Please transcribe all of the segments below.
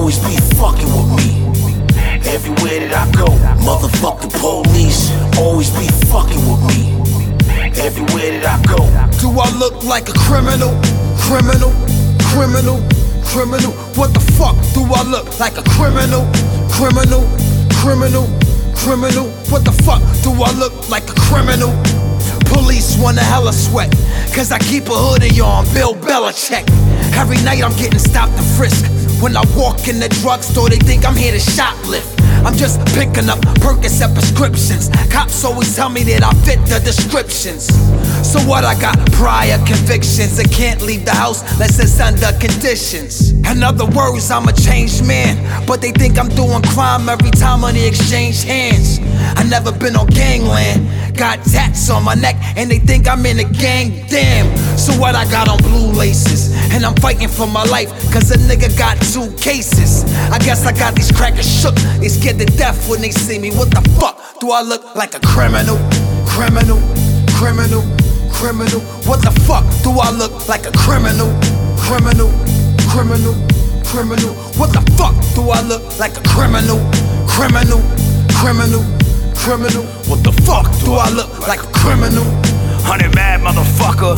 always be fucking with me. Everywhere that I go, motherfucking police always be fucking with me. Everywhere that I go. Do I look like a criminal? Criminal? Criminal? Criminal? What the fuck do I look like a criminal? Criminal? Criminal? Criminal? What the fuck do I look like a criminal? Police wanna hella sweat, cause I keep a hoodie on, Bill Belichick. Every night I'm getting stopped and frisked. When I walk in the drugstore, they think I'm here to shoplift. I'm just picking up Percocet prescriptions. Cops always tell me that I fit the descriptions. So what, I got prior convictions. I can't leave the house unless it's under conditions. In other words, I'm a changed man, but they think I'm doing crime every time money exchange hands. I never been on gangland. Got tats on my neck and they think I'm in a gang, damn. So what, I got on blue laces, and I'm fighting for my life, cause a nigga got 2 cases. I guess I got these crackers shook, they scared to death when they see me. What the fuck, do I look like a criminal? Criminal? Criminal? Criminal? What the fuck, do I look like a criminal? Criminal? Criminal? Criminal? What the fuck, do I look like a criminal? Criminal? Criminal? Criminal? What the fuck do I look like a criminal? 100 mad motherfucker.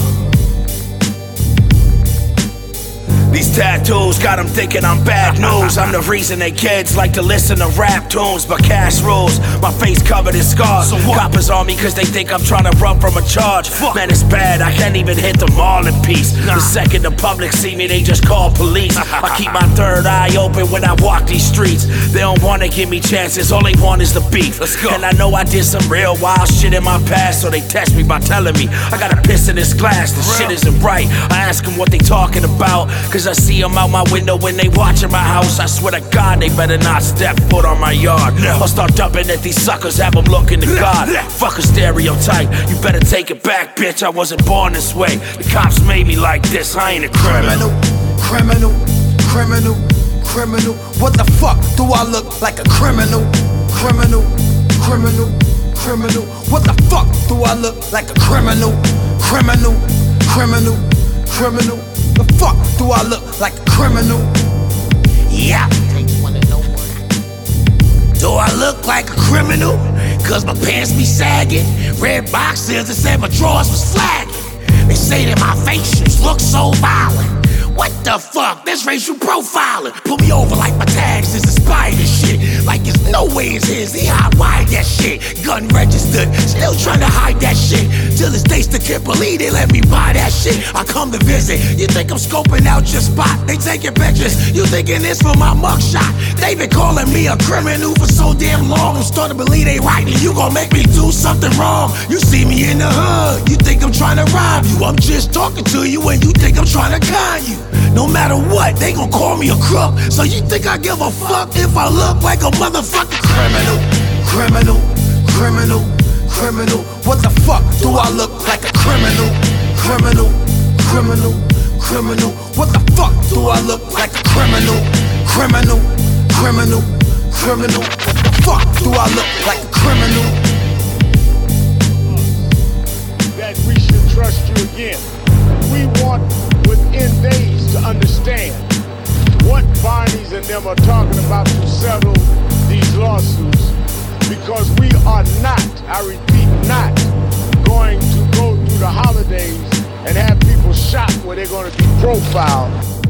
These tattoos got them thinking I'm bad news. I'm the reason they kids like to listen to rap tunes, but cash rules. My face covered in scars. So coppers on me cause they think I'm trying to run from a charge. Man, it's bad, I can't even hit them all in peace. The second the public see me, they just call police. I keep my third eye open when I walk these streets. They don't wanna give me chances, all they want is the beef. And I know I did some real wild shit in my past, so they test me by telling me I gotta piss in this glass, the shit isn't right. I ask them what they talking about, cause I see them out my window when they watching my house. I swear to God, they better not step foot on my yard. I'll start dumping at these suckers, have them looking to God. Fuck a stereotype, you better take it back, bitch. I wasn't born this way. The cops made me like this, I ain't a criminal. Criminal? Criminal? Criminal? What the fuck do I look like a criminal? Criminal? Criminal? Criminal? What the fuck do I look like a criminal? Criminal? Criminal? Criminal? The fuck do I look like a criminal? Yeah. Do I look like a criminal? Cause my pants be sagging, red boxers that said my drawers was flagging. They say that my facials look so violent. What the fuck? That's racial profiling. Pull me over like my tags is expired and shit. Like it's no way it's his. He hot-wired that shit. Gun registered, still trying to hide that shit. Till this day still can't believe they let me buy that shit. I come to visit. You think I'm scoping out your spot? They taking pictures. You thinking this for my mugshot? They been calling me a criminal for so damn long. I'm starting to believe they right. And you gon' make me do something wrong. You see me in the hood. You think I'm trying to rob you. I'm just talking to you and you think I'm trying to con you. No matter what, they gon' call me a crook. So you think I give a fuck if I look like a motherfucking criminal? Criminal? Criminal? Criminal? What the fuck do I look like a criminal? Criminal? Criminal? Criminal? What the fuck do I look like a criminal? Criminal? Criminal? Criminal? What the fuck do I look like a criminal? That we should trust you again. We want within days to understand what Barney's and them are talking about to settle these lawsuits, because we are not, I repeat, not going to go through the holidays and have people shot where they're going to be profiled